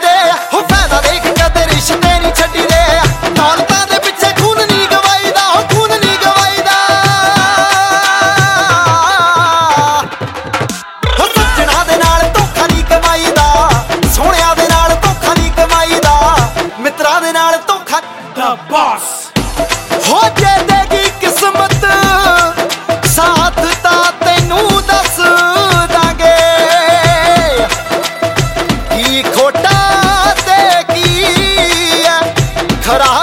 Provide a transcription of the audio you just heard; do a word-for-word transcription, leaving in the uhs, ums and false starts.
ਦੇ ਹੋ ਫਾਇਦਾ ਦੇਖ ਕਦੇ ਰਿਸ਼ਤੇ ਨਹੀਂ ਛੱਡੀ ਦੇ ਦੌਲਤਾਂ ਦੇ ਪਿੱਛੇ ਖੂਨ ਨਹੀਂ ਗਵਾਈਦਾ ਹੋ ਖੂਨ ਨਹੀਂ ਗਵਾਈਦਾ ਹੋ ਸੱਜਣਾ ਦੇ ਨਾਲ ਧੋਖਾ ਨਹੀਂ ਕਮਾਈਦਾ ਸੋਹਣਿਆਂ ਦੇ ਨਾਲ ਧੋਖਾ ਨਹੀਂ ਕਮਾਈਦਾ ਮਿੱਤਰਾਂ ਦੇ ਨਾਲ ਧੋਖਾ The Boss ਹੋ ਜੇ ਦੇਗੀ ਕਿਸਮਤ ਸਾਥ ਤਾਂ ਤੈਨੂੰ ਦੱਸ ਦਾਂਗੇ ਕੀ ਖੋਟਾ ਤੇ ਕੀ ਹੈ ਖਰਾ